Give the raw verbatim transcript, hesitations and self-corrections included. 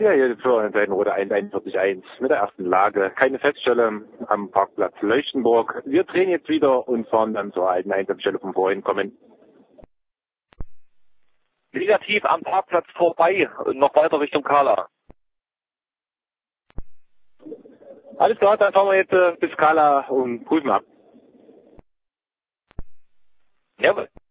Ja, hier für Seitenroute eins eins vier eins mit der ersten Lage. Keine Feststelle am Parkplatz Leuchtenburg. Wir drehen jetzt wieder und fahren dann zur alten Einsatzstelle vom vorhin kommen. Negativ am Parkplatz vorbei, noch weiter Richtung Kala. Alles klar, dann fahren wir jetzt äh, bis Kala und prüfen ab. Jawohl.